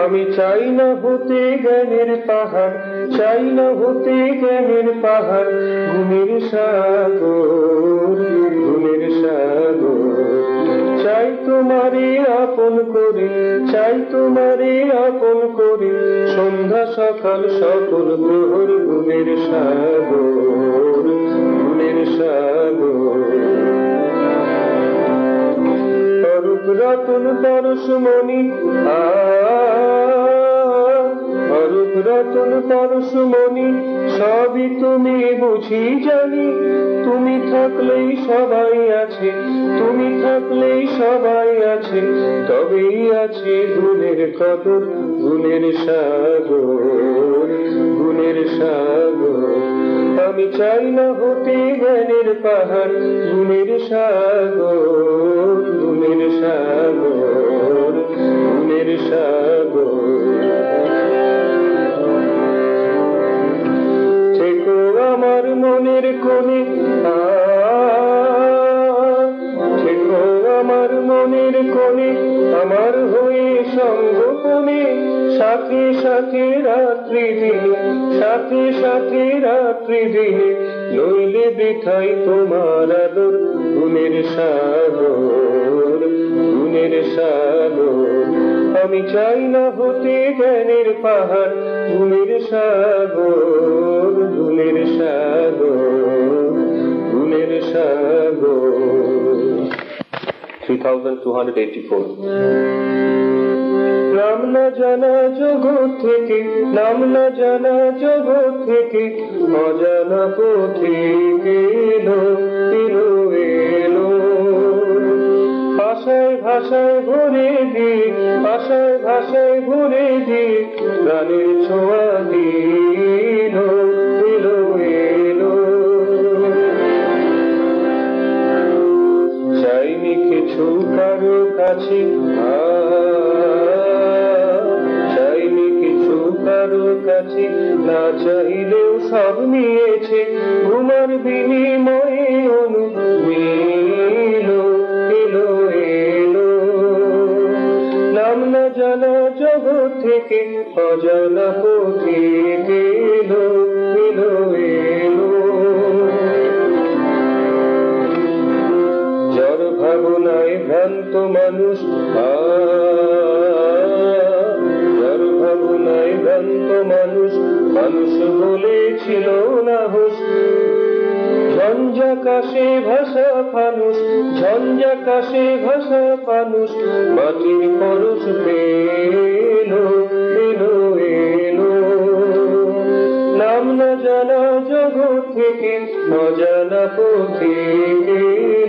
আমি চাই না হতে জ্ঞানের পাহাড়, চাই না হতে জ্ঞানের পাহাড়, গুণের সাগর, গুণের সাগর। চাই তোমারে আপন করে, চাই তোমারে আপন করে, সন্ধ্যা সকাল সকল প্রহর, গুণের সাগর, গুণের সাগর। অরূপ রতন পরশমণি, অরূপ রতন পরশমণি, সবই তুমি বুঝি জানি। তুমি থাকলেই সবাই আছে, তুমি থাকলেই সবাই আছে, তবেই আছে গুণের কদর, গুণের সাগর, গুণের সাগর। আমি চাই না হতে জ্ঞানের পাহাড়, গুণের সাগর, গুণের সাগর, গুণের সাগর। থেকো আমার মনের কোণে, থেকো আমার মনের কোণে, আমার হয়ে সঙ্গোপনে, সাথে সাথে রাত্রি দিনে, সাথে সাথে রাত্রি দিনে, নইলে বৃথাই তোমার আদর, গুণের সাগর, গুণের সাগর। আমি চাই না হতে জ্ঞানের পাহাড়, গুণের সাগর, গুণের সাগর, গুণের সাগর। 3284। নাম না জানা জগৎ থেকে, নাম না জানা জগৎ থেকে, অজানা পথে এলো, এলো, এলো। আশায় ভাষায় ভরে দিয়ে, আশায় ভাষায় ভরে দিয়ে, প্রাণের ছোঁয়া দিল, এলো, এলো। চাইনি কিছু কারো কাছে, চাইনি কিছু কারো কাছে, না চাইলেও সব নিয়েছে, ঘুমার বিনিময়ে অনু এলো, এলো, এলো। নাম না জানা জগৎ থেকে, অজানা পথে এলো, এলো, এলো। জড় ভাবনায় ভ্রান্ত মানুষ, জড় ভাবনায় ভ্রান্ত মানুষ, মানুষ বলেছিল না হুঁশ। ঝঞ্ঝাকাশে ভাষা ফানুষ, ঝঞ্ঝাকাশে ভাষা ফানুষ, মাটির পরশ পেলো, এলো, এলো। নাম না জানা জগৎ থেকে, অজানা পথে